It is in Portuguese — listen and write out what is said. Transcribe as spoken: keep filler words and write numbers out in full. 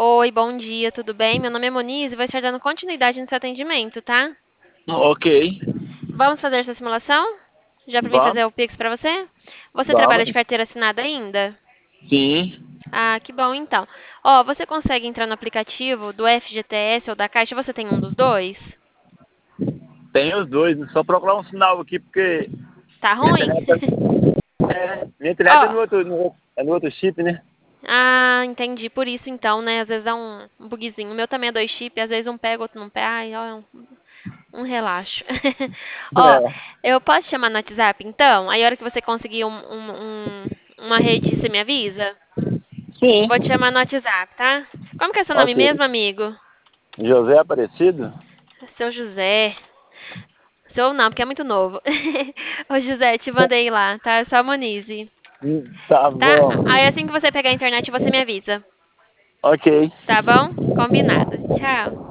Oi, bom dia, tudo bem? Meu nome é Moniz e vou estar dando continuidade no seu atendimento, tá? Ok, Vamos fazer essa simulação? Já vim vamos, fazer o Pix pra você? Você trabalha de vamos, carteira assinada ainda? sim, Ah, que bom então. Ó, você consegue entrar no aplicativo do F G T S ou da Caixa? Você tem um dos dois? tem os dois, só procurar um sinal aqui, porque Tá minha ruim? internet é, minha internet é Ó, no outro, no, outro- é no outro chip, né? ah, entendi. Por isso então, né? Às vezes dá um, um bugzinho. O meu também é dois chips, às vezes um pega, outro não pega. Ai, ó, é um Um relaxo. Ó, É, eu posso te chamar no WhatsApp, então? Aí, a hora que você conseguir um- um- um- uma rede, você me avisa? Vou te sim, chamar no WhatsApp, tá? Como que é seu nome ok. mesmo, amigo? José Aparecido? Seu José. Seu não, porque é muito novo. Ô, José, te mandei lá, tá? É só Monize, Hum, Tá tá? bom, Aí, assim que você pegar a internet, você me avisa. ok. Tá bom? Combinado. Tchau.